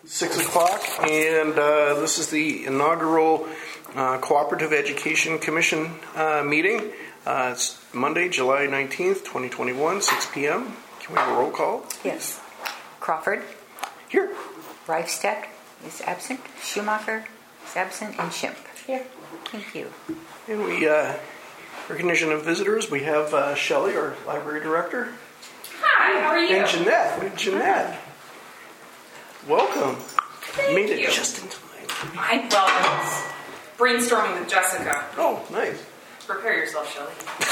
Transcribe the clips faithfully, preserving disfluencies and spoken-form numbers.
Six o'clock, and uh, this is the inaugural uh, Cooperative Education Commission uh, meeting. Uh, it's Monday, July nineteenth, twenty twenty-one, six p.m. Can we have a roll call? Yes. Crawford. Here. Reifstadt is absent. Schumacher is absent. And Schimpf. Here. Thank you. And we, uh, recognition of visitors, we have uh, Shelley, our library director. Hi, how are you? And Jeanette. We have Jeanette. Welcome. Thank you made it you. just in time. I, well, I was brainstorming with Jessica. Oh, nice. Prepare yourself, Shelley.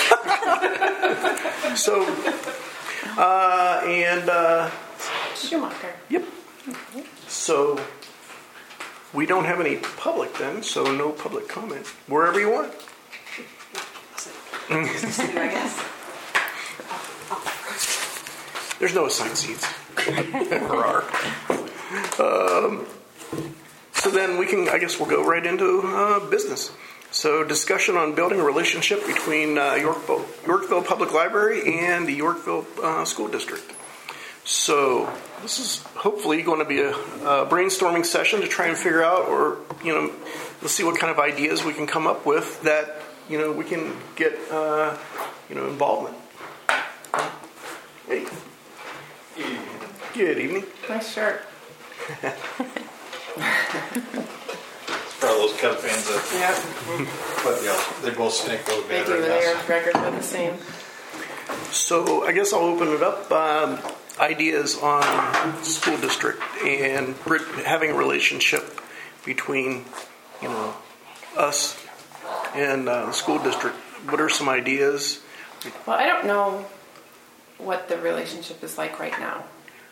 So, uh, and, uh, Schumacher. Yep. So, we don't have any public then, so no public comment. Wherever you want. I guess. There's no assigned seats. Or are. Um, so then we can, I guess we'll go right into uh, business. So discussion on building a relationship between uh, Yorkville, Yorkville Public Library and the Yorkville uh, School District. So this is hopefully going to be a, a brainstorming session to try and figure out, or, you know, let's see what kind of ideas we can come up with that, you know, we can get, uh, you know, involvement. Hey. Good evening. Nice shirt. For all those Cub fans that, Yep. but yeah, they both stink really They bad do. right Their now. records are the same. So I guess I'll open it up. Um, ideas on school district and having a relationship between, you know, us and uh, the school district. What are some ideas? Well, I don't know what the relationship is like right now.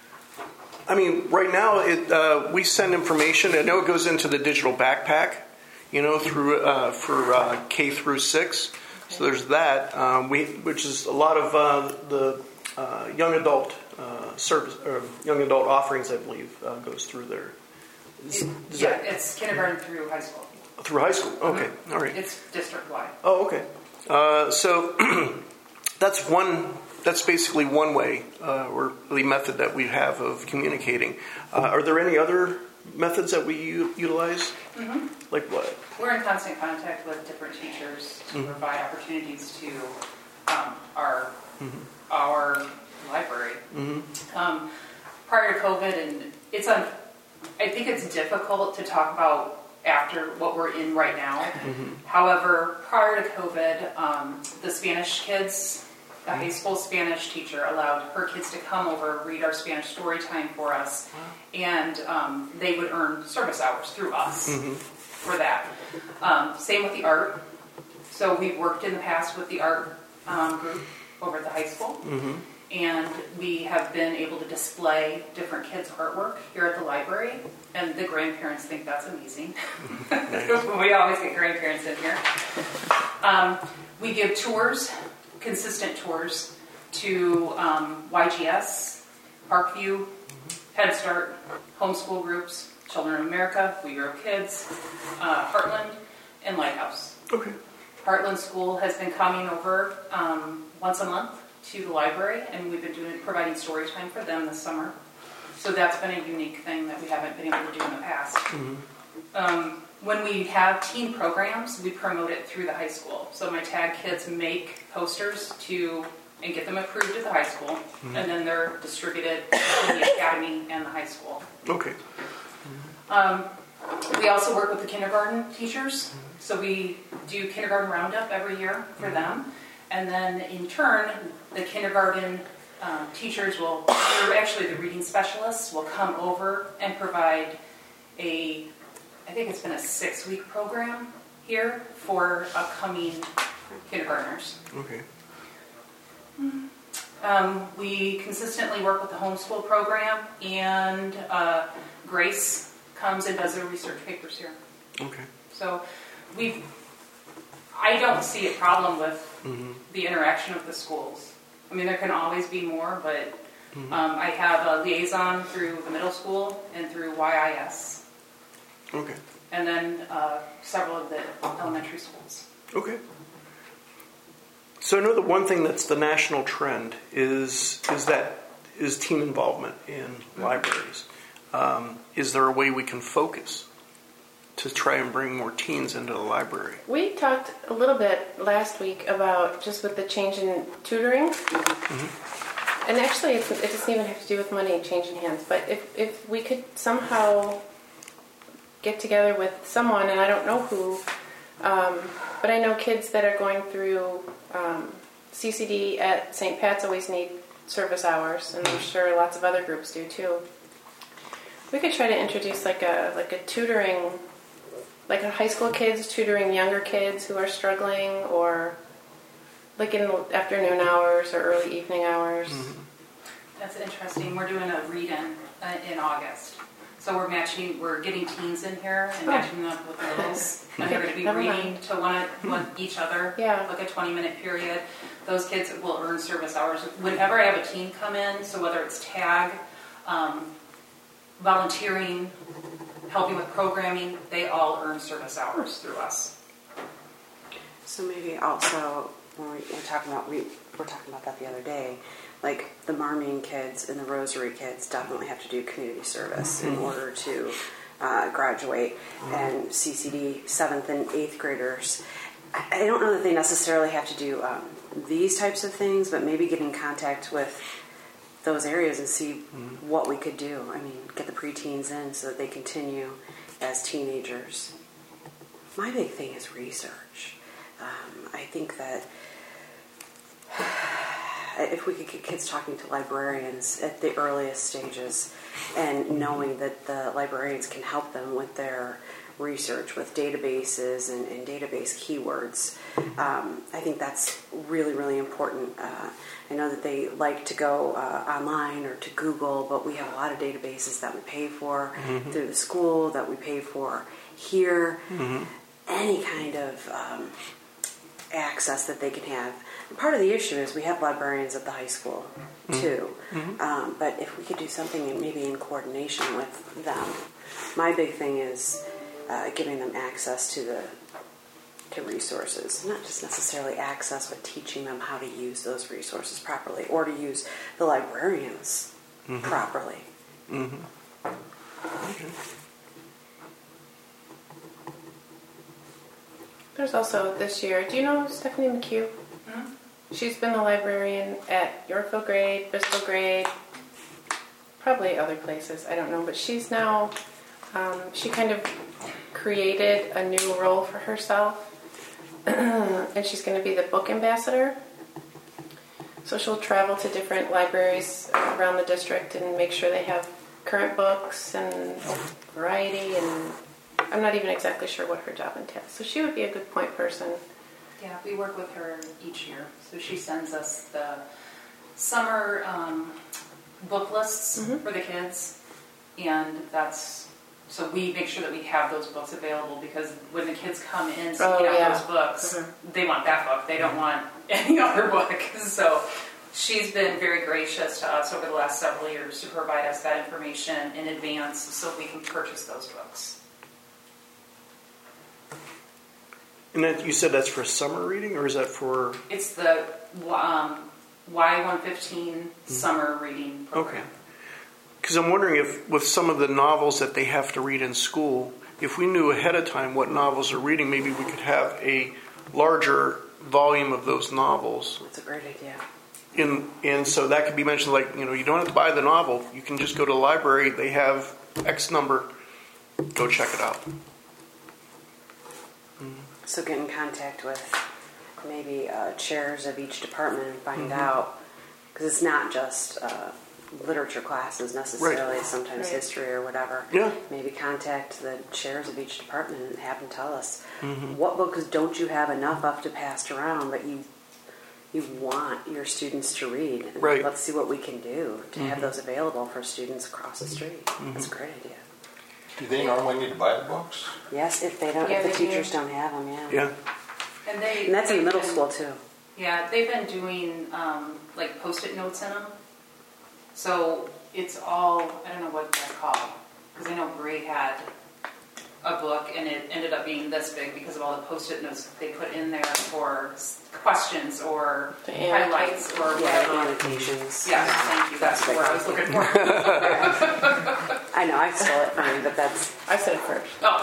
I mean, right now, it, uh, we send information. I know it goes into the digital backpack, you know, through uh, for uh, K through six. Okay. So there's that, um, we, which is a lot of uh, the uh, young adult uh, service, or young adult offerings, I believe, uh, goes through there. Is, it, is yeah, that, it's kindergarten through high school. Through high school. Okay, Mm-hmm. all right. It's district-wide. Oh, okay. Uh, so that's one. That's basically one way, uh, or the method that we have of communicating. Uh, are there any other methods that we u- utilize? Mm-hmm. Like what? We're in constant contact with different teachers to mm-hmm. provide opportunities to um, our mm-hmm. our library. Mm-hmm. Um, prior to COVID, and it's un- I think it's difficult to talk about after what we're in right now. Mm-hmm. However, prior to COVID, um, the Spanish kids, the high school Spanish teacher allowed her kids to come over, read our Spanish story time for us, and um, they would earn service hours through us mm-hmm. for that. Um, same with the art. So we've worked in the past with the art um, group over at the high school, mm-hmm. and we have been able to display different kids' artwork here at the library, and the grandparents think that's amazing. We always get grandparents in here. Um, we give tours, consistent tours to um, Y G S, Parkview, Head Start, homeschool groups, Children of America, We Grow Kids, uh, Heartland, and Lighthouse. Okay. Heartland School has been coming over um, once a month to the library, and we've been doing providing story time for them this summer. So that's been a unique thing that we haven't been able to do in the past. Mm-hmm. Um, when we have teen programs, we promote it through the high school. So my tag kids make posters to and get them approved at the high school, mm-hmm. and then they're distributed in the academy and the high school. Okay. Mm-hmm. Um, we also work with the kindergarten teachers. Mm-hmm. So we do kindergarten roundup every year for mm-hmm. them. And then in turn, the kindergarten um, teachers will, or actually the reading specialists will come over and provide a, I think it's been a six-week program here for upcoming kindergartners. Okay. Um, we consistently work with the homeschool program, and uh, Grace comes and does their research papers here. Okay. So we've, I don't see a problem with mm-hmm. the interaction of the schools. I mean, there can always be more, but mm-hmm. um, I have a liaison through the middle school and through Y I S. Okay. And then uh, several of the elementary schools. Okay. So I know the one thing that's the national trend is is that is teen involvement in mm-hmm. libraries. um, is there a way we can focus to try and bring more teens into the library? We talked a little bit last week about just with the change in tutoring. Mm-hmm. And actually, it's, it doesn't even have to do with money changing hands. But if, if we could somehow get together with someone, and I don't know who, um, but I know kids that are going through um, C C D at Saint Pat's always need service hours, and I'm sure lots of other groups do too. We could try to introduce like a like a tutoring, like a high school kids tutoring younger kids who are struggling, or like in the afternoon hours or early evening hours. Mm-hmm. That's interesting. We're doing a read-in uh, in August. So we're matching, we're getting teens in here and Oh. matching them up with littles. And they're going to be Never reading mind. to one, one each other, Yeah. like a twenty-minute period. Those kids will earn service hours. Whenever I have a teen come in, so whether it's tag, um, volunteering, helping with programming, they all earn service hours through us. So maybe also, when we were talking about, we were talking about that the other day, like the Marmion kids and the Rosary kids definitely have to do community service in order to uh, graduate, and C C D seventh and eighth graders. I I don't know that they necessarily have to do um, these types of things, but maybe get in contact with those areas and see what we could do. I mean, get the preteens in so that they continue as teenagers. My big thing is research. Um, I think that if we could get kids talking to librarians at the earliest stages and knowing that the librarians can help them with their research with databases and, and database keywords, um, I think that's really, really important. Uh, I know that they like to go uh, online or to Google, but we have a lot of databases that we pay for mm-hmm. through the school, that we pay for here. Mm-hmm. Any kind of um, access that they can have. And part of the issue is we have librarians at the high school too, mm-hmm. um, but if we could do something in, maybe in coordination with them. My big thing is uh, giving them access to the to resources, not just necessarily access, but teaching them how to use those resources properly, or to use the librarians mm-hmm. properly. Mm-hmm. Okay. There's also this year, do you know Stephanie McHugh? Mm-hmm. She's been the librarian at Yorkville Grade, Bristol Grade, probably other places, I don't know. But she's now, um, she kind of created a new role for herself. And she's going to be the book ambassador. So she'll travel to different libraries around the district and make sure they have current books and variety, and I'm not even exactly sure what her job entails. So she would be a good point person. Yeah, we work with her each year. So she sends us the summer um, book lists mm-hmm. for the kids, and that's so we make sure that we have those books available, because when the kids come in seeking oh, out yeah. those books, mm-hmm. they want that book. They don't want any other book. So she's been very gracious to us over the last several years to provide us that information in advance so we can purchase those books. And that, you said that's for summer reading, or is that for... It's the um, Y one fifteen mm-hmm. summer reading program. Okay. Because I'm wondering if, with some of the novels that they have to read in school, if we knew ahead of time what novels they're reading, maybe we could have a larger volume of those novels. That's a great idea. In, and so that could be mentioned, like, you know, you don't have to buy the novel. You can just go to the library. They have X number. Go check it out. Mm-hmm. So get in contact with maybe uh, chairs of each department and find mm-hmm. out, because it's not just uh, literature classes necessarily, right. sometimes right. history or whatever. Yeah. Maybe contact the chairs of each department and have them tell us mm-hmm. what books don't you have enough of to pass around, but you you want your students to read. And right. let's see what we can do to mm-hmm. have those available for students across the street. Mm-hmm. That's a great idea. Do they normally need to buy the books? Yes, if they don't, yeah, if the they teachers do. don't have them, yeah. Yeah. And they And that's in they've middle been- school too. Yeah, they've been doing um, like post-it notes in them. So it's all, I don't know what they're called, because I know Bray had a book and it ended up being this big because of all the post-it notes that they put in there for questions or The highlights or Yeah, whatever. annotations. Yeah, thank you. That's the word I was looking for. I I know, I stole it from you, but that's, I said it first. Oh,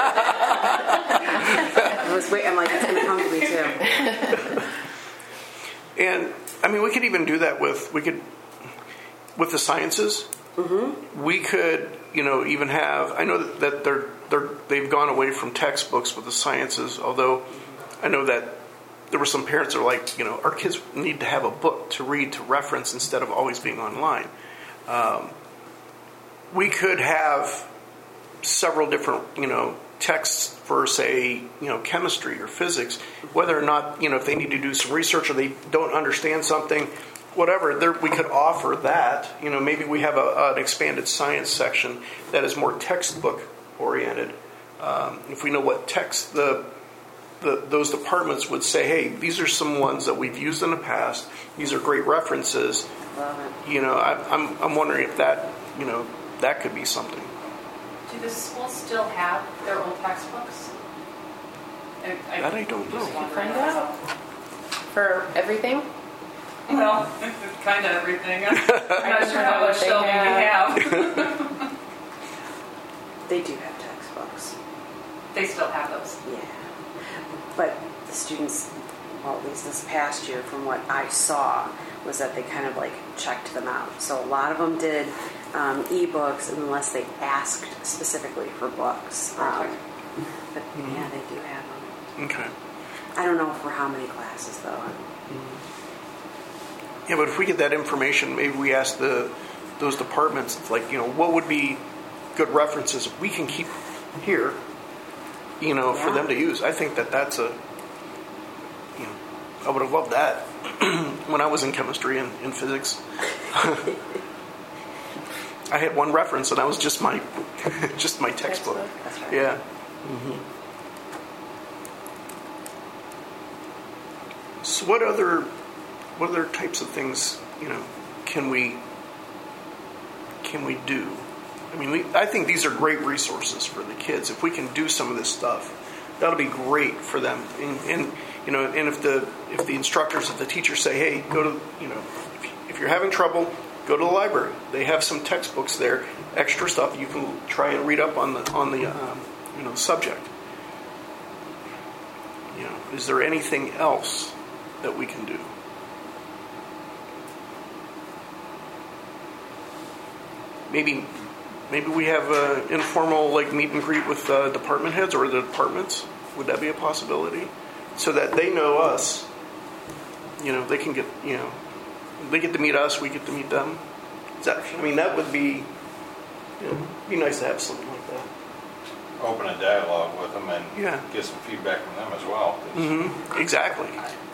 I was wait, I'm like, it's going to come to me too. And I mean, we could even do that with we could with the sciences. Mm-hmm. We could, you know, even have. I know that, that they're they're they've gone away from textbooks with the sciences. Although I know that there were some parents that are like, you know, our kids need to have a book to read to reference instead of always being online. Um, we could have several different, you know, texts for, say, you know, chemistry or physics, whether or not, you know, if they need to do some research or they don't understand something, whatever, there, we could offer that. You know, maybe we have a, an expanded science section that is more textbook oriented. Um, if we know what text the, the those departments would say, hey, these are some ones that we've used in the past. These are great references. Love it. You know, I, I'm I'm wondering if that, you know, that could be something. Do the schools still have their old textbooks? I, I That I don't just know. wondering. Find out. For everything? Well, kind of everything. I'm not don't sure know how what much they shelving we have. have. They do have textbooks. They still have those. Yeah. But the students, well, at least this past year, from what I saw, was that they kind of like checked them out. So a lot of them did um, e-books unless they asked specifically for books. Um, but yeah, they do have them. Okay. I don't know for how many classes though. Yeah, but if we get that information, maybe we ask the those departments, it's like, you know, what would be good references we can keep here, you know, for Yeah. them to use. I think that that's a, you know, I would have loved that when I was in chemistry and in physics. I had one reference, and that was just my just my textbook. Textbook. That's right. Yeah. So what other what other types of things, you know, can we can we do? I mean, we, I think these are great resources for the kids. If we can do some of this stuff, that'll be great for them. And, and you know, and if the if the instructors, if the teachers say, hey, go to, you know, if, if you're having trouble, go to the library. They have some textbooks there, extra stuff you can try and read up on the on the um, you know subject. You know, is there anything else that we can do? Maybe, maybe we have an informal like meet and greet with uh, department heads or the departments. Would that be a possibility? So that they know us. You know, they can get, you know, they get to meet us, we get to meet them. Is that, I mean, that would be, you know, be nice to have something like that. Open a dialogue with them and Yeah. get some feedback from them as well. Mm-hmm. Exactly.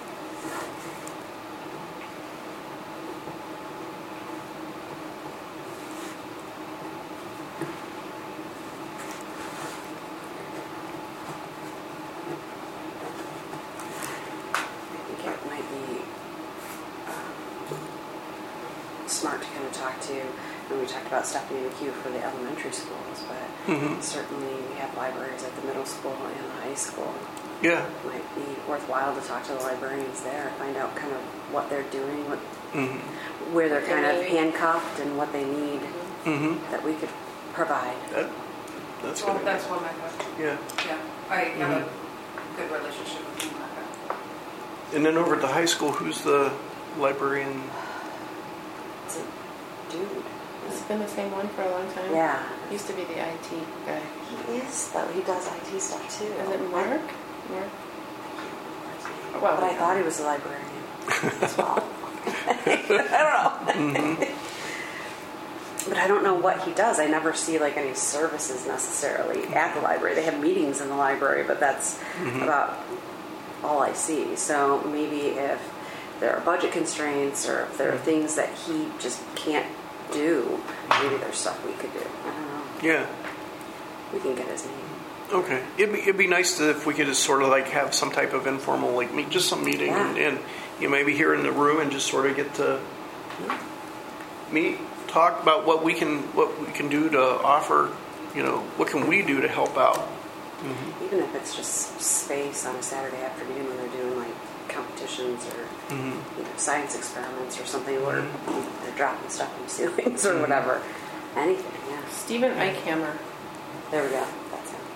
I think it might be um, smart to kind of talk to, when we talked about Stephanie McHugh for the elementary schools, but Mhm. certainly we have libraries at the middle school and the high school. Yeah. It might be worthwhile to talk to the librarians there, find out kind of what they're doing, what, Mm-hmm. where they're What they kind of need. handcuffed and what they need Mm-hmm. that we could provide. That, that's Well, good. that's one of my questions. Yeah. Yeah, I have a good relationship with you, Martha. And then over at the high school, who's the librarian? It's a dude. It's been the same one for a long time. Yeah. Used to be the I T guy. He is, though. He does I T stuff, too. Is it Mark? Mark? Well, Well, but I yeah. thought he was a librarian as well. I don't know. But I don't know what he does. I never see like any services necessarily at the library. They have meetings in the library, but that's about all I see. So maybe if there are budget constraints or if there are things that he just can't do, maybe there's stuff we could do. I don't know. Yeah. We can get his name. Okay. It'd be, it'd be nice to, if we could just sort of like have some type of informal, like meet, just some meeting Yeah. and, and you know, maybe here in the room and just sort of get to meet, talk about what we can, what we can do to offer, you know, what can we do to help out? Even if it's just space on a Saturday afternoon when they're doing like competitions or you know, science experiments or something where they're dropping stuff from ceilings or whatever. anything, yeah. Stephen Eichhammer. There we go. That's it.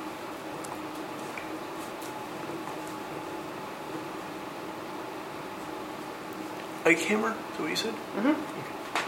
Eichhammer, is that what you said? Mm-hmm.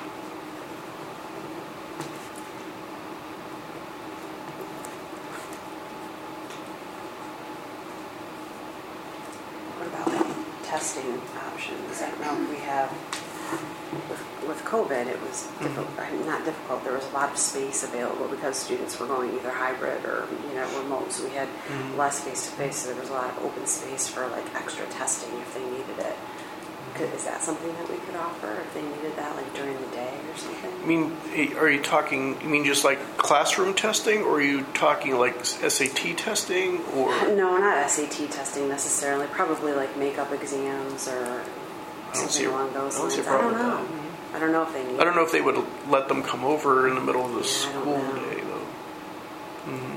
What about like testing options? I don't know if we have, with, with COVID, it was difficult, I mean, not difficult, there was a lot of space available because students were going either hybrid or, you know, remote, so we had Mm-hmm. less face-to-face, so there was a lot of open space for like extra testing if they needed it. Could, is that something that we could offer if they needed that like during the day or something? I mean, are you talking, you mean just like classroom testing, or are you talking like S A T testing, or? No, not S A T testing necessarily. Probably like makeup exams or I don't see something a- along those I don't see a lines. I don't problem know. with I don't know if they need. I don't know if they would let them come over in the middle of the Yeah, I don't school know. day, though. hmm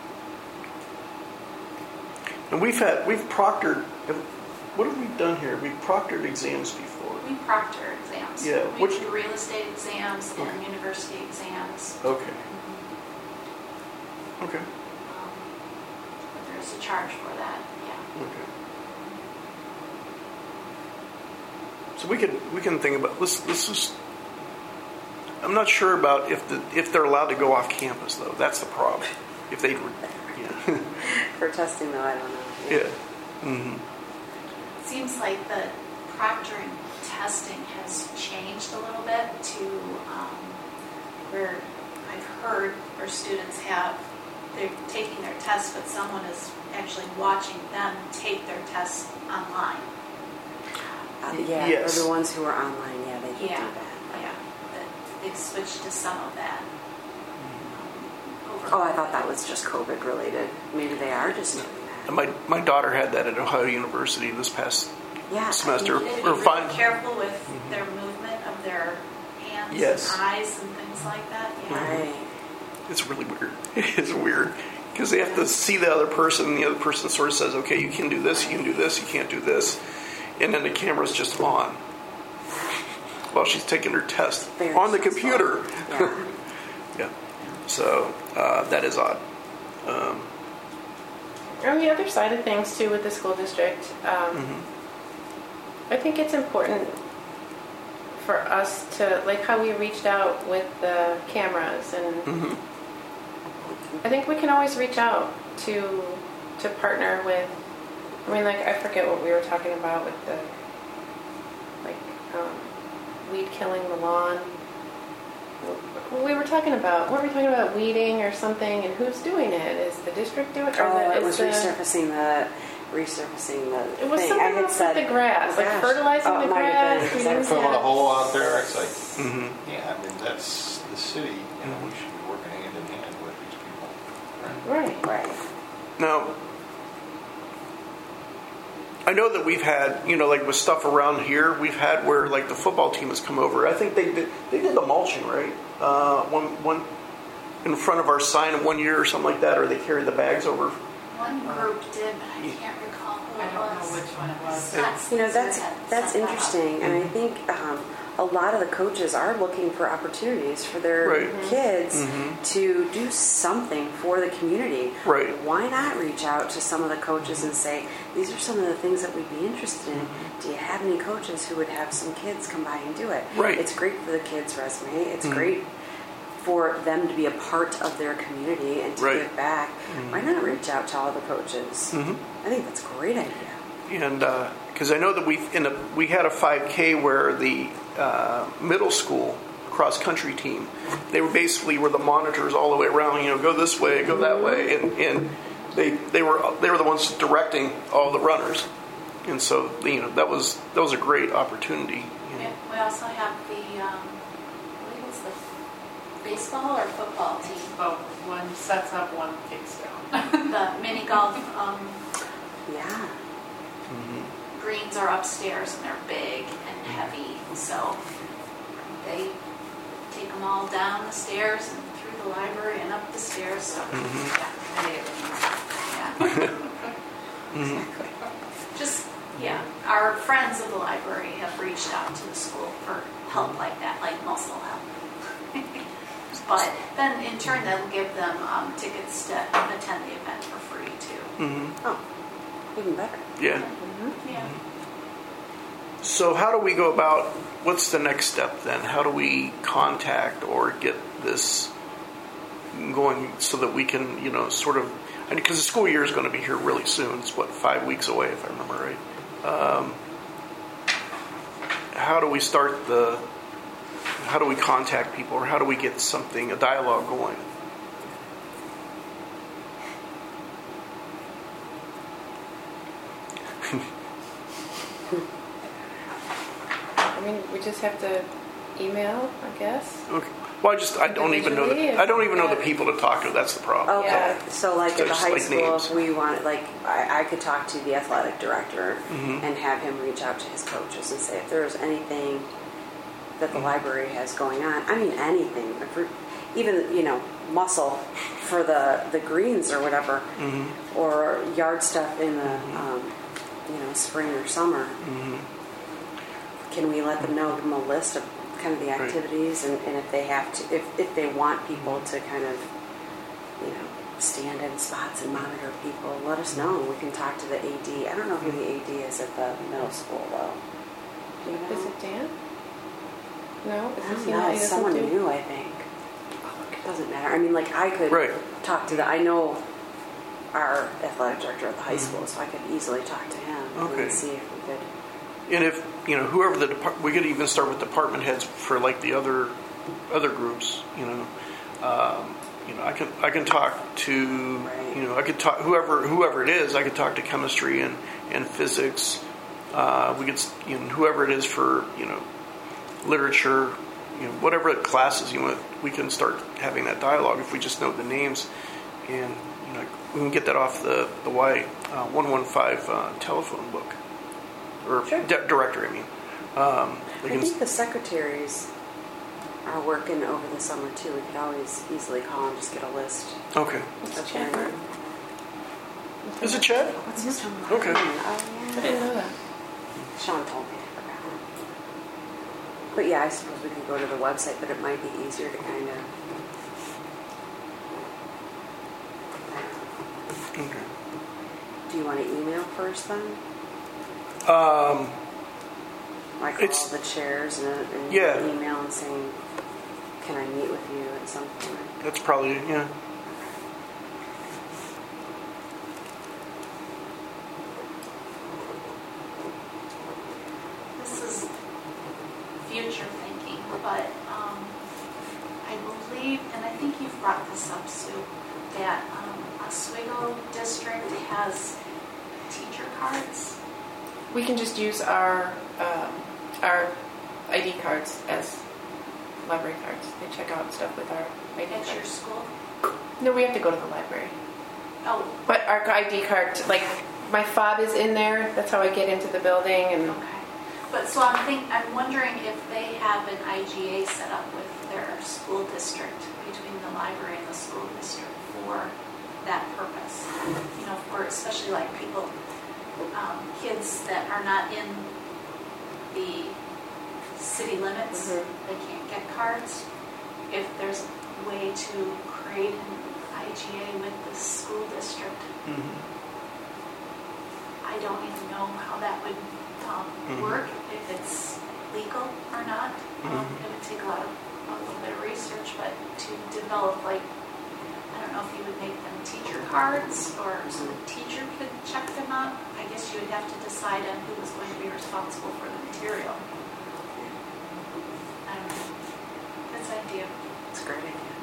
And we've had, we've proctored, what have we done here? We've proctored exams before. We proctor exams. Yeah, We which- do real estate exams and university exams. Okay. Okay. Um, but there's a charge for that, yeah. Okay. So we could we can think about let's let's just. I'm not sure about if the if they're allowed to go off campus though. That's the problem. If they, yeah, For testing though, I don't know. yeah. Mm-hmm. It seems like the proctoring testing has changed a little bit to um, where I've heard where students have, they're taking their tests, but someone is actually watching them take their tests online. Uh, yeah, Yes. for the ones who are online, yeah, they can Yeah, do that. yeah. But they've switched to some of that. um, over- Oh, I thought that was just COVID related. Maybe they are just doing that. And my my daughter had that at Ohio University this past Yeah. semester. They need to be Or really fine. careful with their movement of their hands Yes. and eyes and things like that. Yeah. Right. It's really weird. It's weird because they have to see the other person, and the other person sort of says, "Okay, you can do this, you can do this, you can't do this," and then the camera's just on while she's taking her test Very on the stressful. computer. Yeah. Yeah. So uh, that is odd. Um, On the other side of things, too, with the school district, um, I think it's important for us to, like how we reached out with the cameras, and mhm. I think we can always reach out to to partner with. I mean, like I forget what we were talking about with the like um, weed killing the lawn. We were talking about, what were we talking about, weeding or something, and who's doing it? Is the district doing it? Or Oh, the, it is was the, resurfacing the resurfacing the It was thing. something I had else said, with the grass, oh, like gosh. fertilizing Oh, it the might have grass. been, 'cause we I didn't was- Fill a have- hole out there, it's like, Mhm. yeah, I mean, that's the city, you know, we should be working hand in hand with these people. Right? Right. Right. Now, I know that we've had, you know, like with stuff around here, we've had where like the football team has come over. I think they did they did the mulching, right? Uh, one one in front of our sign in one year or something like that, or they carried the bags over. One group did, but I can't recall who I it don't know was. which one it was. That's- You know, that's that that's set that up. interesting, and I think um, a lot of the coaches are looking for opportunities for their Right. kids Mhm. to do something for the community. Right. Why not reach out to some of the coaches and say, these are some of the things that we'd be interested in. Do you have any coaches who would have some kids come by and do it? Right. It's great for the kids' resume. It's Mhm. great for them to be a part of their community and to Right. give back. Why not reach out to all the coaches? Mhm. I think that's a great idea. And because I know that we in a, we had a five K where the uh, middle school cross country team, they were basically were the monitors all the way around. You know, go this way, go that way, and, and they they were they were the ones directing all the runners. And so you know that was that was a great opportunity. You know. Yeah, we also have the, um, I believe it's the baseball or football team. Oh, one sets up, one takes down. The mini golf um, Yeah. greens are upstairs and they're big and heavy, so they take them all down the stairs and through the library and up the stairs. So yeah, they, yeah. Just yeah, our friends of the library have reached out to the school for help like that, like muscle help. But then in turn, that'll give them um, tickets to attend the event for free too. Mm-hmm. Oh, even better. Yeah. Mm-hmm. Yeah. So how do we go about, what's the next step then? How do we contact or get this going so that we can, you know, sort of, because the school year is going to be here really soon. It's what, five weeks away if I remember right. Um, how do we start the, how do we contact people, or how do we get something, a dialogue going? I mean, we just have to email, I guess. Okay. Well, I just, I don't even know the, I don't even know the people to talk to. That's the problem. Okay, Yeah. so like So at the just high like school, names. if we wanted, like, I, I could talk to the athletic director Mhm. and have him reach out to his coaches and say if there's anything that the library has going on. I mean, anything, if we're- even you know, muscle for the the greens or whatever, Mhm. or yard stuff in the um, you know, spring or summer. Mhm. Can we let them know, give them a list of kind of the Right. activities, and, and if they have to, if, if they want people to kind of, you know, stand in spots and monitor people, let us know. We can talk to the A D. I don't know who the A D is at the middle school, though. Do you know? Is it Dan? No? Is I this don't the know. one he It's doesn't someone do? new, I think. It doesn't matter. I mean, like, I could Right. talk to the, I know our athletic director at the high Mhm. school, so I could easily talk to him Okay. and see if we could. And if, you know, whoever the depart, we could even start with department heads for like the other other groups, you know. Um, you know, I can I can talk to, Right. you know, I could talk whoever whoever it is. I could talk to chemistry and and physics. Uh, we could, you know, whoever it is for, you know, literature, you know, whatever classes you want. We can start having that dialogue if we just know the names, and you know, we can get that off the the Y one one five uh, telephone book. Or Sure. di- director, I mean. Um, they I can- think the secretaries are working over the summer too. We could always easily call and just get a list. okay. of Chad? their- Is it Chad? What's his name? Okay. Oh, I yeah. didn't know that. Sean told me. I forgot. But yeah, I suppose we could go to the website, but it might be easier to kind of. Okay. Do you want to email first then? Um, Like It's- all the chairs and, and Yeah. email and saying, "Can I meet with you at some point?" that's probably, yeah. This is future thinking, but um, I believe, and I think you've brought this up, Sue, that um, Oswego district has teacher cards. We can just use our um, our I D cards as library cards. They check out stuff with our I D At your cards. school. No, we have to go to the library. Oh, But our I D card, like my fob is in there. That's how I get into the building. And okay. But so I'm think I'm wondering if they have an I G A set up with their school district, between the library and the school district, for that purpose. You know, for especially like people, um, kids that are not in the city limits, Mhm. they can't get cards. If there's a way to create an I G A with the school district, Mhm. I don't even know how that would um, Mhm. work, if it's legal or not. Um, Mhm. It would take a lot of, a little bit of research, but to develop, like, I don't know if you would make them teacher cards, or so the teacher could check them out. I guess you would have to decide on who was going to be responsible for the material. I don't know. That's an idea. It's a great idea.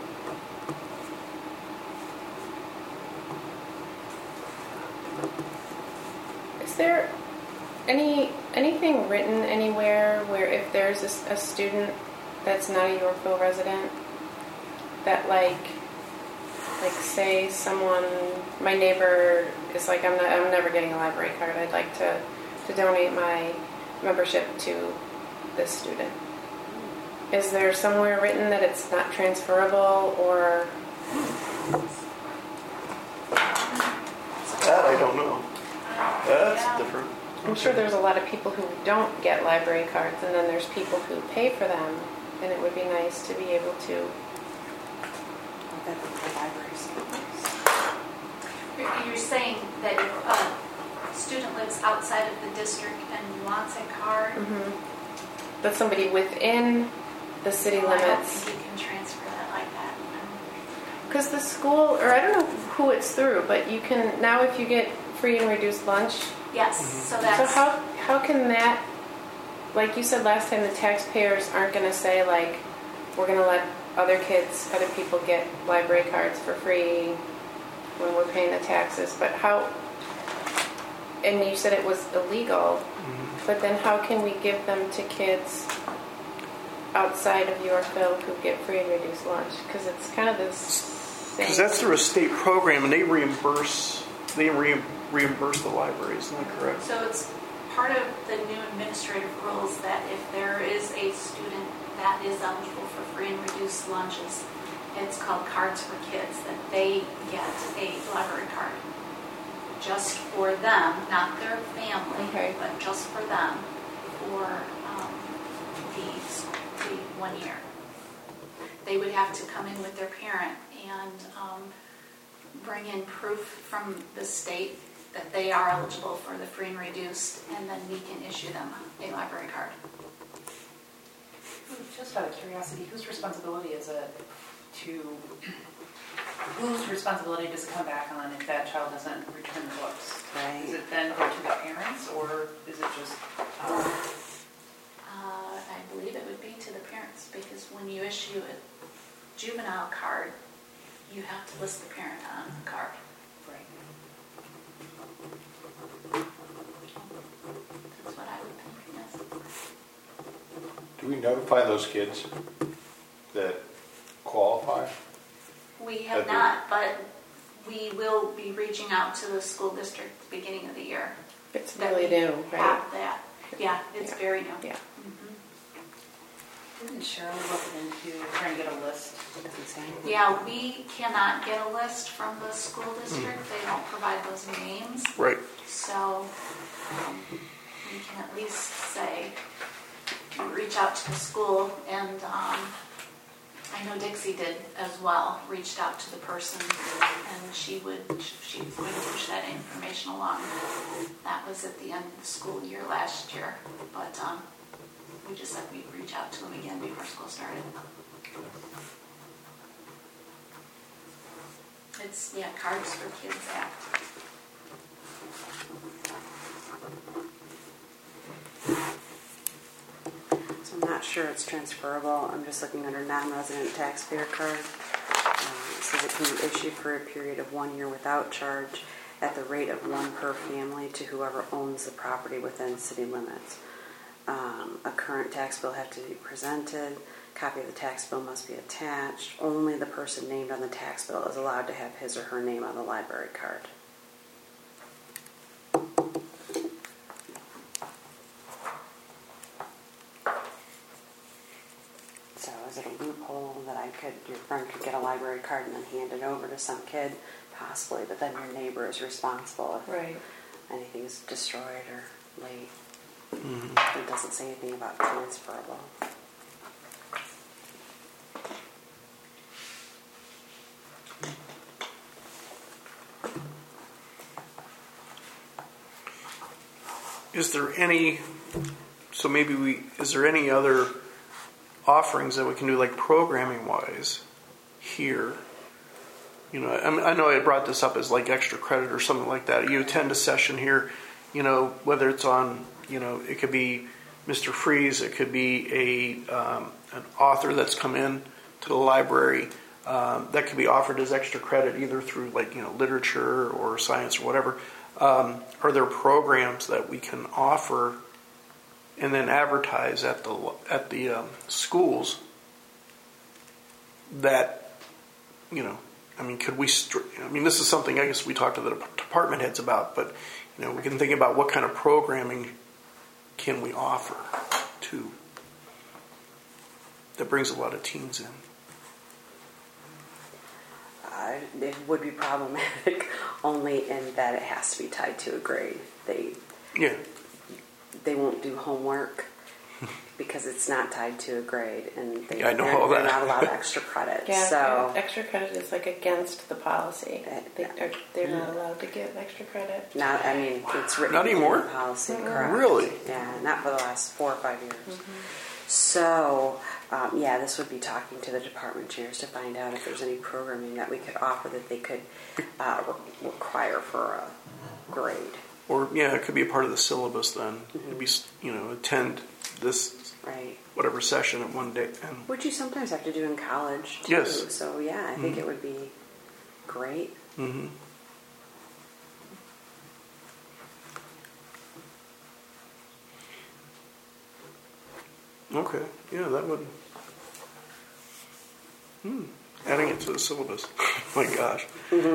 is there any anything written anywhere where if there's a, s- a student that's not a Yorkville resident, that like like say someone, my neighbor is like, I'm not I'm never getting a library card. I'd like to to donate my membership to this student. Is there somewhere written that it's not transferable, or That I don't know. That's Yeah. different. I'm sure there's a lot of people who don't get library cards, and then there's people who pay for them, and it would be nice to be able to That the libraries. You're you're saying that if a student lives outside of the district and wants a card, But somebody within the city I don't limits, think you can transfer that like that. because the school, or I don't know who it's through, but you can, now if you get free and reduced lunch, Yes, so so that's, how, how can that, like you said last time, the taxpayers aren't going to say like, we're going to let other kids, other people get library cards for free when we're paying the taxes, but how, and you said it was illegal, but then how can we give them to kids outside of Yorkville who get free and reduced lunch? Because it's kind of this same. Because that's through a state program, and they reimburse they re- reimburse the library. Isn't that correct? so it's part of the new administrative rules that if there is a student that is eligible for free and reduced lunches, it's called Cards for Kids, that they get a library card. Just for them, not their family, Okay. but just for them for um, the, the one year. They would have to come in with their parent and um, bring in proof from the state that they are eligible for the free and reduced, and then we can issue them a library card. Just out of curiosity, whose responsibility is it to, whose responsibility does it come back on if that child doesn't return the books? Right. Does it then go to the parents, or is it just, um, Uh, I believe it would be to the parents, because when you issue a juvenile card, you have to list the parent on the card. right? That's what I would think, yes. Do we notify those kids that qualify? We have That'd be- not, but we will be reaching out to the school district at the beginning of the year. It's that really we new, right? have that. Yeah, it's Yeah. very new. Yeah. Didn't Cheryl look into trying to get a list? Yeah, we cannot get a list from the school district. Mm. They don't provide those names. Right. So um, we can at least say, we reach out to the school, and um, I know Dixie did as well, reached out to the person, and she would, she was going to push that information along. That was at the end of the school year last year, but um, we just said we'd reach out to them again before school started. It's, yeah, Cards for Kids Act. So I'm not sure it's transferable. I'm just looking under non-resident taxpayer card. Uh, it says it can be issued for a period of one year without charge at the rate of one per family to whoever owns the property within city limits. Um, a current tax bill has to be presented. Copy of the tax bill must be attached. Only the person named on the tax bill is allowed to have his or her name on the library card. So is it a loophole that I could, your friend could get a library card and then hand it over to some kid? Possibly, but then your neighbor is responsible if Right. anything is destroyed or late. It doesn't say anything about transferable. Is there any, so maybe we, is there any other offerings that we can do, like programming wise here? You know, I, mean, I know I brought this up as like extra credit or something like that. You attend a session here, you know, whether it's on, you know, it could be Mister Freeze, it could be a um, an author that's come in to the library. Um, that could be offered as extra credit either through like, you know, literature or science or whatever. Um, are there programs that we can offer and then advertise at the at the um, schools that, you know, I mean, could we, str- I mean, this is something I guess we talked to the department heads about, but, you know, we can think about what kind of programming can we offer to, that brings a lot of teens in. Uh, it would be problematic only in that it has to be tied to a grade. They Yeah. they won't do homework because it's not tied to a grade, and they, Yeah, I know they're, all they're that. not allowed extra credit. Yeah, so extra credit is like against the policy. Uh, They are, they're not allowed to give extra credit. not, I mean, it's written Not in anymore? the policy, Mhm. correct? Really? Yeah, not for the last four or five years. Mm-hmm. So, um, yeah, this would be talking to the department chairs to find out if there's any programming that we could offer that they could uh, re- require for a grade. Or, yeah, it could be a part of the syllabus then. It'd be, you know, attend this Right. whatever session at one day. And Which you sometimes have to do in college, too. Yes. So, yeah, I think it would be great. hmm Okay, yeah, that would. Hmm. Adding it to the syllabus. My gosh.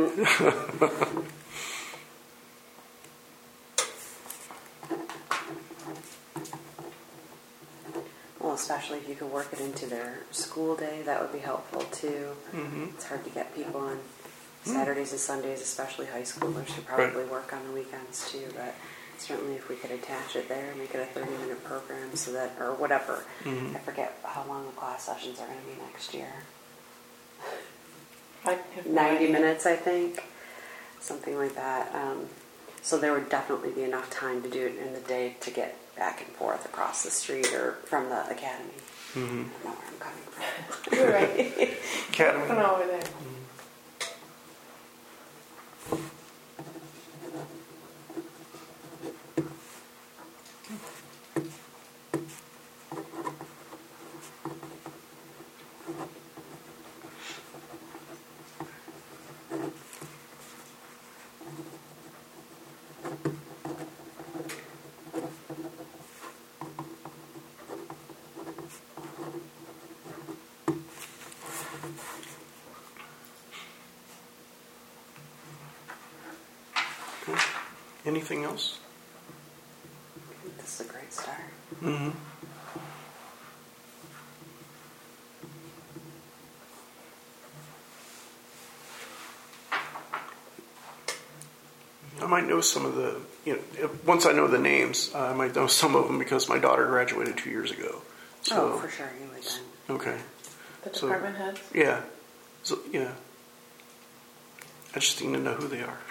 Well, especially if you could work it into their school day, that would be helpful, too. hmm It's hard to get people on Saturdays and Sundays, especially high schoolers who probably work on the weekends too. But certainly, if we could attach it there, make it a thirty-minute program, so that or whatever. Mhm. I forget how long the class sessions are going to be next year. I have no Ninety idea. minutes, I think, something like that. Um, so there would definitely be enough time to do it in the day to get back and forth across the street or from the academy. hmm I don't know where I'm coming from. You're right. Academy. Come over there. Anything else? This is a great start. hmm I might know some of the, you know, if, once I know the names, I might know some of them because my daughter graduated two years ago. So, Oh, for sure, you would then. okay. The So- department heads. Yeah. So, yeah. I just need to know who they are.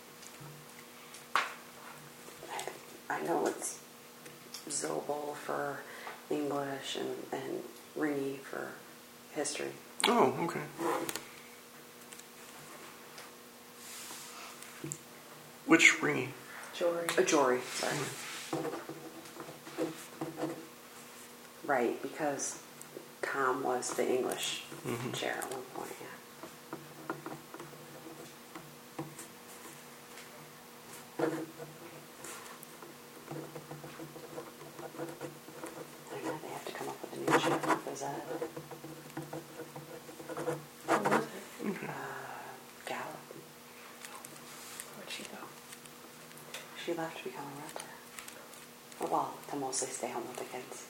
I know it's Zobel for English and, and Ringy for history. Oh, okay. Which ringy? Jory. Uh, Jory, sorry. Right, because Tom was the English Mhm. chair at one point, yeah. I know they have to come up with a new chair. Was that Who was it? Okay. uh, Gallup? Where'd she go? She left to become a realtor. Oh, well, to mostly stay home with the kids.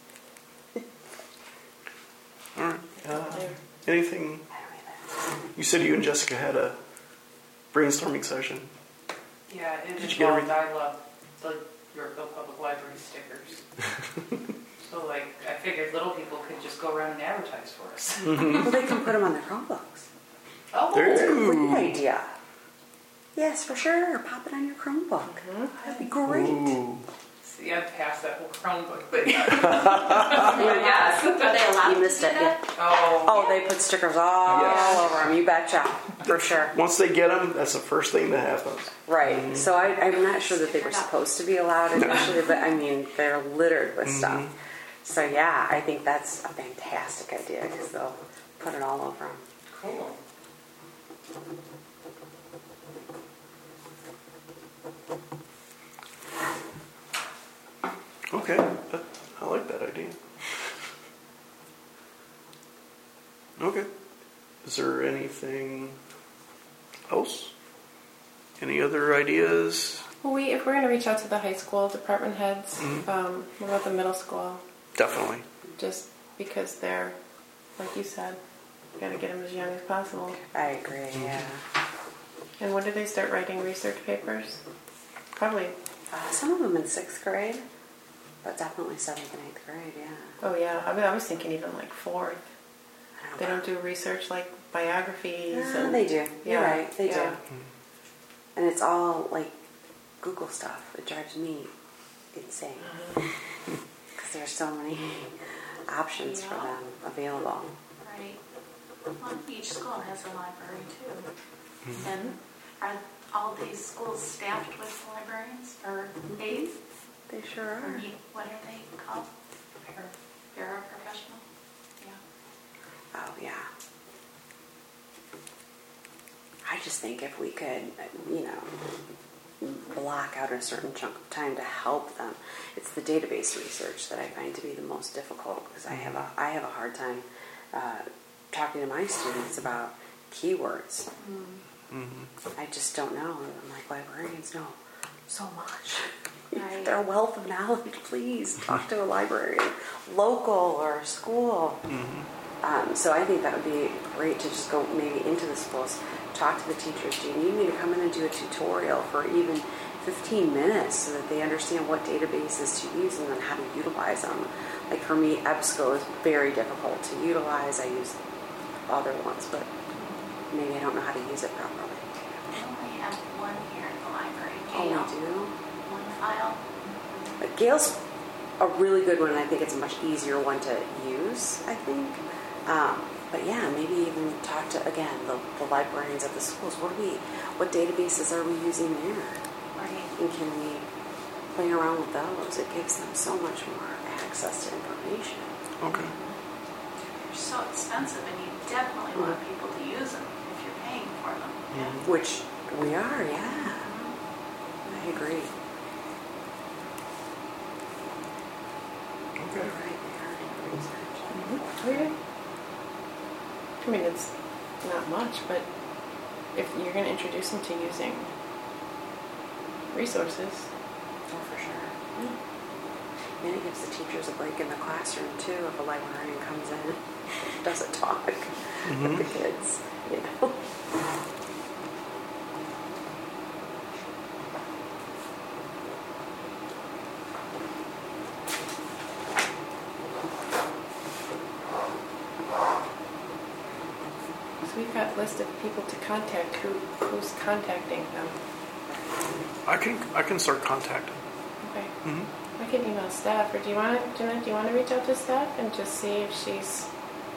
All right. Uh, There. anything? I don't either. You said you and Jessica had a brainstorming session. Yeah, it Did you get involved, everything? I love the Yorkville Public Library stickers. So like, I figured little people could just go around and advertise for us. Well, they can put them on their Chromebooks. Oh, There That's a you great go. idea. Yes, for sure. Pop it on your Chromebook. That'd be great. Ooh. see, I'd pass that whole Chromebook, but yes. Are they allowed You missed to it. do Yeah. that? Oh, Oh, they put stickers all Yes. over them. You betcha. For sure. Once they get them, that's the first thing that happens. Right. So I, I'm not sure that they were supposed to be allowed initially, but I mean, they're littered with stuff. So yeah, I think that's a fantastic idea because they'll put it all over them. cool. Okay, that, I like that idea. Okay. Is there anything else? Any other ideas? Well, we if we're going to reach out to the high school department heads, Mhm. um, what about the middle school? Definitely. Just because they're, like you said, got to get them as young as possible. I agree. Yeah. And when do they start writing research papers? Probably. Uh, some of them in sixth grade. but definitely seventh and eighth grade, yeah. Oh yeah, I mean, I was thinking even like fourth. I don't They know. don't do research like biographies. Yeah, and, they do. You're yeah, right. They yeah. do. And it's all like Google stuff. It drives me insane because there's so many options for Yeah. them available. Right. Well, each school has a library too. And are all these schools staffed with librarians or aides? They sure Or are. you- what are they called? Para- Paraprofessional? Yeah. Oh yeah. I just think if we could, you know, block out a certain chunk of time to help them. It's the database research that I find to be the most difficult because I have a I have a hard time uh, talking to my students about keywords. Mm-hmm. I just don't know. I'm like, librarians know so much. Right. They're a wealth of knowledge. Please talk to a librarian, local or a school. Mm-hmm. Um, so I think that would be great to just go maybe into the schools, talk to the teachers. Do you need me to come in and do a tutorial for even fifteen minutes so that they understand what databases to use and then how to utilize them? Like for me, EBSCO is very difficult to utilize. I use other ones, but maybe I don't know how to use it properly. We only have one here in the library. Oh, Gale. we do? One file. But Gale's a really good one, and I think it's a much easier one to use, I think. Um, but yeah, maybe even talk to, again, the, the librarians at the schools. What are we, what databases are we using there? Right. And can we play around with those? It gives them so much more access to information. Okay. They're so expensive, and you definitely want people to use them if you're paying for them. Yeah. Which we are, yeah. I agree. Okay. You're right, we are in research. Okay. I mean, it's not much, but if you're going to introduce them to using resources, Oh, for sure. Yeah. And it gives the teachers a break in the classroom, too, if a librarian comes in and doesn't talk with the kids, you know. so we've got a list of people to contact. Who who's contacting them? I can I can start contacting. Okay. Mm-hmm. I can email Steph, or do you want to, Jenna, do you want to reach out to Steph and just see if she's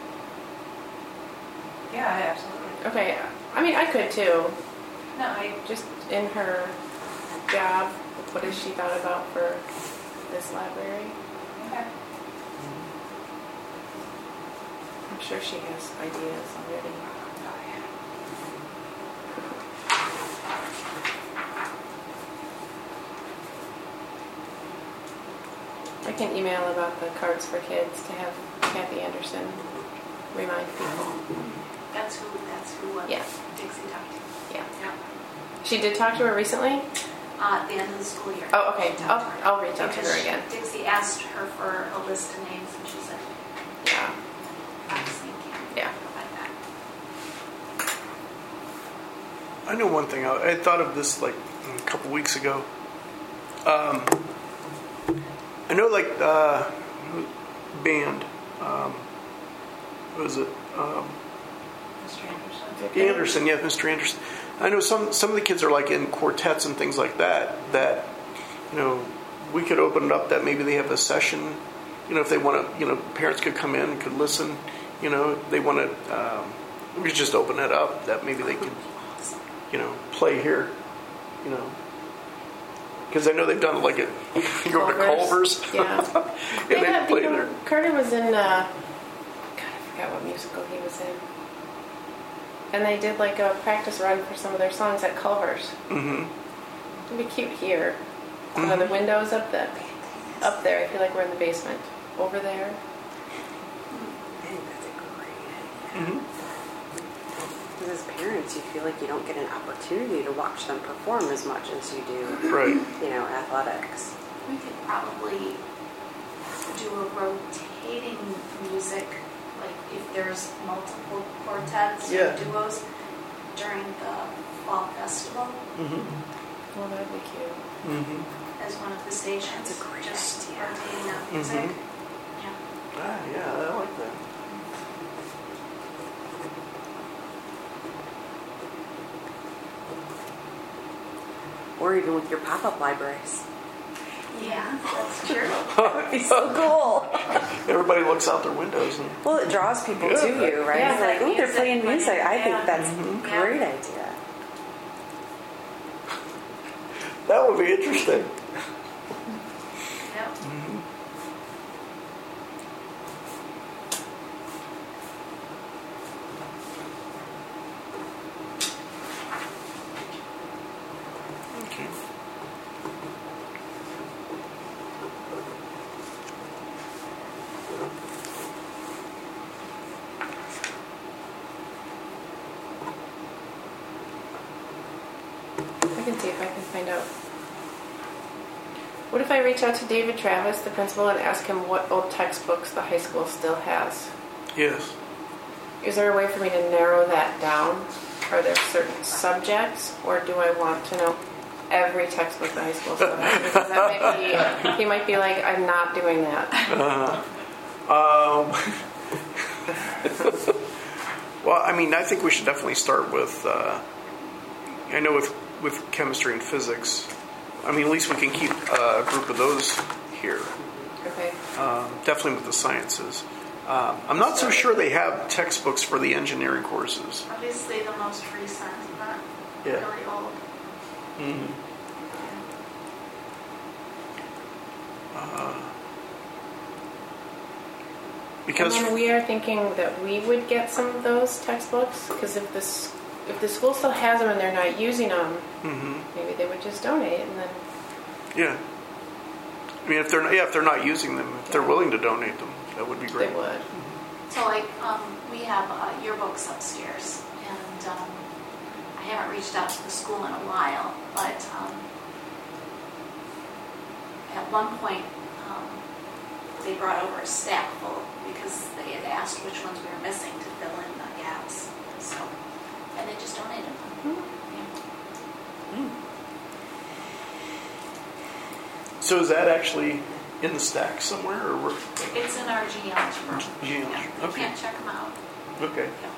Yeah, absolutely. okay? I mean, I could too. No, I Just in her job, what has she thought about for this library? okay. I'm sure she has ideas already. I can email about the cards for kids to have Kathy Anderson remind people. That's who. That's who. Uh, Yeah. Dixie talked to. Yeah. Yeah. She did talk to her recently? Uh, at the end of the school year. Oh, okay. She I'll, talked to her. I'll reach out to Because her again. Dixie asked her for a list of names, and she said, Yeah. "I was thinking Yeah. about that." I know one thing. I, I thought of this like a couple weeks ago. Um, I know, like uh, band. Um, what was it? Um, Mister Anderson. Anderson, yeah, Mister Anderson. I know some some of the kids are like in quartets and things like that. That you know, we could open it up that maybe they have a session. You know, if they want to, you know, parents could come in, could listen. You know, they want to. Um, we could just open it up that maybe they could, you know, play here. You know, because I know they've done like it. You go to Culver's. Yeah. and They they had, play you know, there. Carter was in, uh, God, I forgot what musical he was in. And they did like a practice run for some of their songs at Culver's. Mm-hmm. It'd be cute here. Some of the windows up the, up there. I feel like we're in the basement. Over there. I think that's a great idea. Mm-hmm. Because as parents, you feel like you don't get an opportunity to watch them perform as much as you do, Right. you know, athletics. We could probably do a rotating music, like if there's multiple quartets Yeah. or duos during the fall festival. Mm-hmm. Well, that'd be cute. Mm-hmm. as one of the stations. That's a great just idea. rotating out music. Mhm. Yeah. Ah, yeah, I like that. Or even with your pop-up libraries. Yeah, that's true. That would be so cool. Everybody looks out their windows and Well, it draws people Yeah. to you, right? Yeah. It's like, oh, they're playing music. I think Yeah. that's Mhm. a Yeah. great idea. that would be interesting. Yep. Okay. I can see if I can find out. What if I reach out to David Travis, the principal, and ask him what old textbooks the high school still has? Yes. Is there a way for me to narrow that down? Are there certain subjects, or do I want to know every textbook the high school still has? Because that might be, he might be like, I'm not doing that. Um, well, I mean, I think we should definitely start with. Uh, I know with with chemistry and physics. I mean, at least we can keep uh, a group of those here. Okay. Um, definitely with the sciences. Um, I'm not so sure they have textbooks for the engineering courses. Obviously, the most recent, not Yeah. really old. Mm-hmm. Uh, because and then we are thinking that we would get some of those textbooks, because if this if the school still has them and they're not using them, hmm maybe they would just donate, and then yeah. I mean, if they're not, yeah, if they're not using them, if they're willing to donate them, that would be great. they would. So, like, um, we have uh, yearbooks upstairs, and um, I haven't reached out to the school in a while, but um, at one point, um, they brought over a stack full because they had asked which ones we were missing to fill in the gaps. So, and they just donated them. Yeah. So is that actually in the stack somewhere, or we're, It's in our geology room. Geology, Yeah, you okay. can't check them out. okay? Yeah.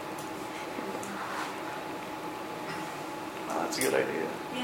Oh, that's a good idea. Yeah.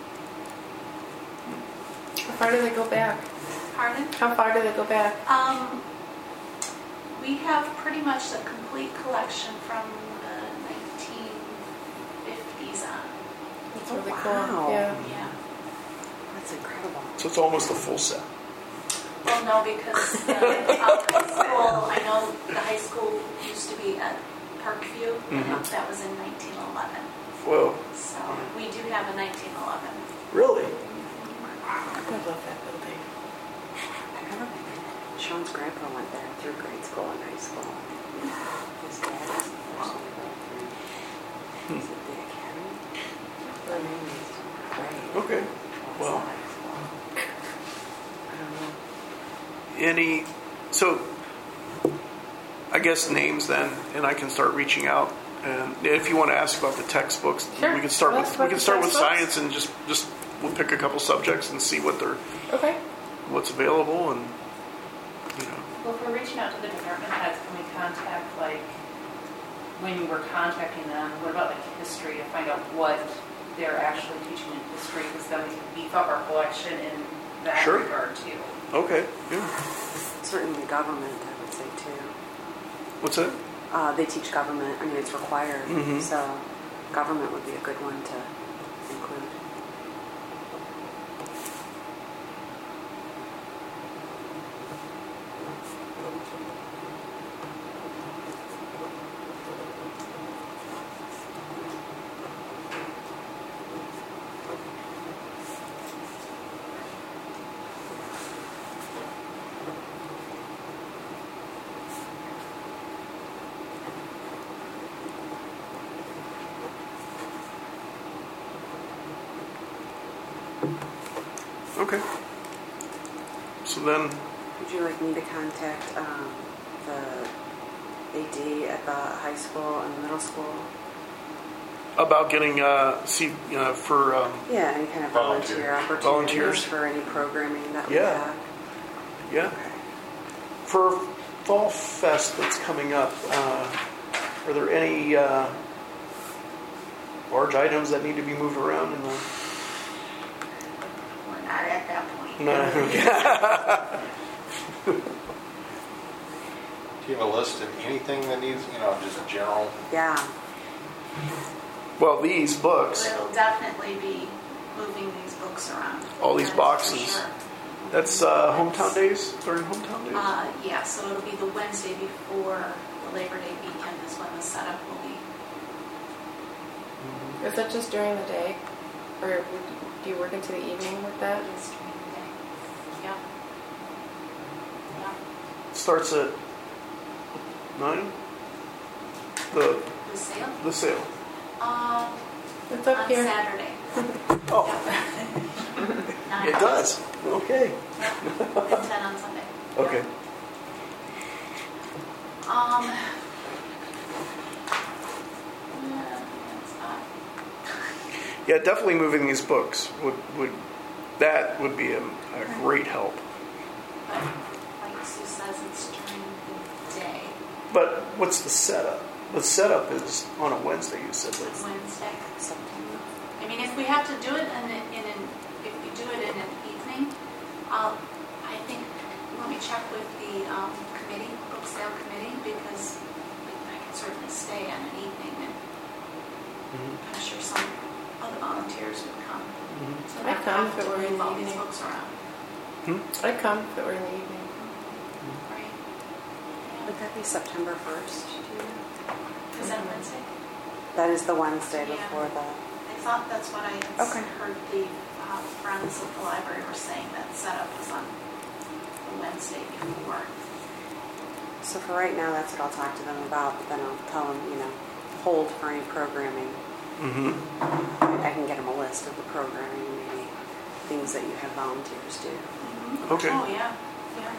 How far do they go back? Pardon? How far do they go back? Um, we have pretty much a complete collection from the nineteen fifties on. That's Oh, really wow. cool. Yeah. Yeah. That's incredible. So it's almost a full set. Well, no, because the uh, high school, I know the high school used to be at Parkview, and Mhm. that was in nineteen eleven. Whoa, So we do have a nineteen eleven. really? I love that building. I've never been there. Sean's grandpa went there through grade school and high school. His dad was the first one to go through. Is it the academy? I don't know. He's great. Okay. What's Well, the high school? I don't know. any, so I guess names then, and I can start reaching out. And if you want to ask about the textbooks, Sure. we can start Well, with that's we about can the start with textbooks. science and just just we'll pick a couple subjects and see what they're Okay. what's available and you know. Well, if we're reaching out to the department heads, can we contact, like, when you were contacting them, what about, like, history, to find out what they're actually teaching in history, because then we can beef up our collection in that Sure. regard, too. Okay. Yeah. Certainly government, I would say, too. What's that? Uh, they teach government. I mean, it's required. Mhm. So government would be a good one to include. Okay. So then, Would you like me to contact um, the A D at the high school and middle school? about getting uh, see uh, for um, Yeah, any kind of Volunteer. volunteer opportunities Volunteers. for any programming that we Yeah. have. yeah for Fall Fest that's coming up. Uh, are there any uh, large items that need to be moved around in the? We're not at that point. No. Do you have a list of anything that needs, you know, just general? Yeah. Well, these books, We'll definitely be moving these books around. All these That's boxes. for sure. that's uh, hometown days during hometown days. Uh, yeah, so it'll be the Wednesday before the Labor Day weekend is when the setup will be. Is that just during the day? Or would- do you work into the evening with that? It's during the day. Yep. Yep. Starts at nine. The The sale? the sale. Um, It's up on here. Saturday. Oh, Nine. it does. Okay. Yep. And ten on Sunday. Okay. Um. yeah, that's not- Yeah, definitely moving these books would would that would be a, a great help. But like Sue says, it's during the day. But what's the setup? The setup is on a Wednesday. You said that. Wednesday, September. I mean, if we have to do it in, a, in an, if we do it in an evening, I'll, I think, let me check with the um, committee, book sale committee, because I can certainly stay on an evening, and Mm-hmm. I'm sure some other volunteers would come. Mm-hmm. So I'd I come have if it to were in move the all these evening. books around, I'd come if it were in the evening. right? Would that be September first? Is that Wednesday? That is the Wednesday Yeah. before the. I thought that's what I had Okay. heard the uh, friends of the library were saying, that setup was on the Wednesday before. So for right now, that's what I'll talk to them about. But then I'll tell them, you know, hold for any programming. Mm-hmm. I can get them a list of the programming, maybe things that you have volunteers do. Okay. Oh, yeah, yeah.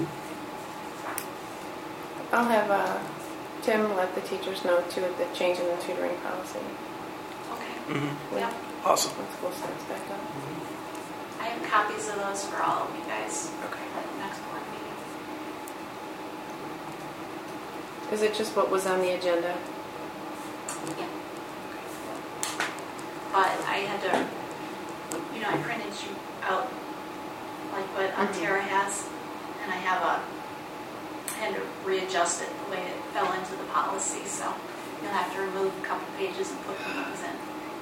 I'll have uh, Tim let the teachers know too the change in the tutoring policy Okay. Mm-hmm. Yep. Awesome. when school starts back up. I have copies of those for all of you guys Okay. at the next board meeting. Is it just what was on the agenda? Yeah. But I had to, you know, I printed you out like what Onterra has, and I have a, I had to readjust it the way it fell into the policy, so you'll have to remove a couple pages and put the ones in.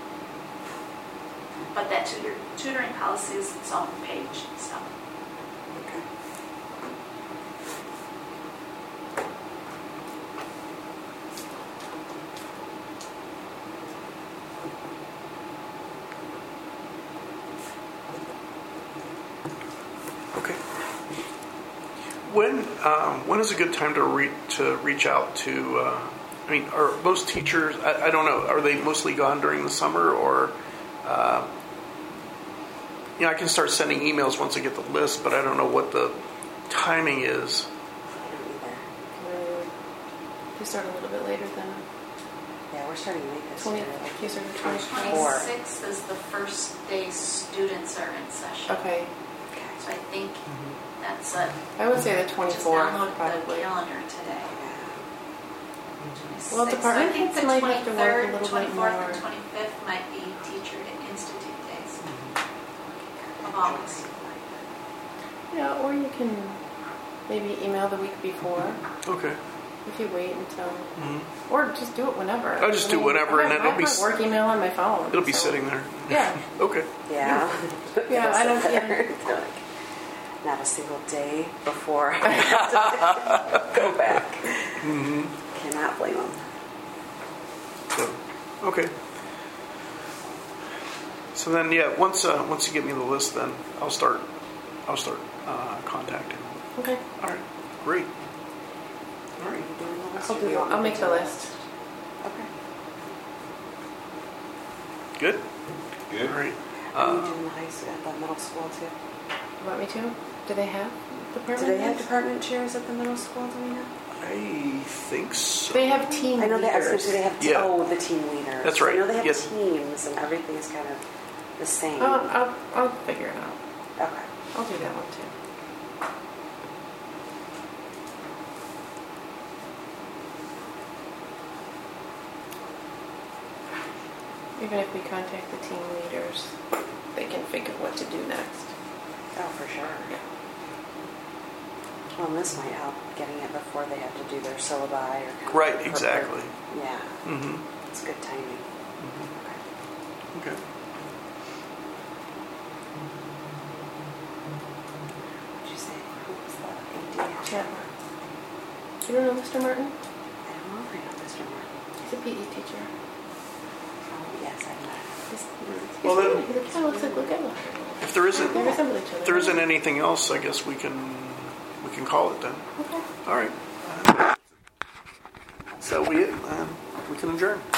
But that tutor, tutoring policy is its own page, so. Okay. Okay. When um, when is a good time to re- to reach out to? Uh, I mean, are most teachers? I, I don't know. Are they mostly gone during the summer, or uh, you know, I can start sending emails once I get the list, but I don't know what the timing is. I don't either. Uh, You start a little bit later than Yeah, we're starting late this twenty. year. You start at twenty-four. Four. twenty-sixth is the first day students are in session. Okay. So I think that's a, I would say the just twenty-fourth download probably. the calendar today. Well, twenty-sixth. department I think heads the might have to work a twenty-third, little bit twenty-fourth, more. and twenty-fifth might be teacher institute days of August. Yeah, or you can maybe email the week before Okay. if you wait until, Mm-hmm. or just do it whenever. I'll just do whenever, I and have- it'll I be have s- work email on my phone. It'll be so- sitting there. Yeah. Okay. Yeah. Yeah, I don't- yeah. They're like, not a single day before I have to go back. Mm-hmm. Cannot blame them. So, okay. So then, yeah, once uh, once you get me the list, then I'll start. I'll start uh, contacting. Okay. All right. Great. All right. I'll do. I'll make the list. Okay. Good. Good. All right. Are you Uh, doing the high school at the middle school too? You want me to? Do they have department? Do they have heads? department chairs at the middle school? Do we know? I think so. They have team I know they, I was gonna leaders. say they have te- Yeah. oh the team leaders. That's right. I know they have Yes. teams and everything's kind of the same. Oh, I'll, I'll figure it out. Okay. I'll do that one too. Even if we contact the team leaders, they can figure what to do next. Oh, for sure. Yeah. Well, and this might help getting it before they have to do their syllabi or kind of Right, prepare- exactly. Yeah, Mm-hmm. it's good timing. Okay. What'd you say? Who was the A D? Chatler. You don't know Mister Martin? I don't know if I know Mister Martin. He's a P E teacher. Oh, yes, I know. He's, he's Well, then- he kind of looks like Luke Edler. If there isn't, They resemble each other. if there isn't anything else, I guess we can we can call it then. Okay. All right. So we um, we can adjourn.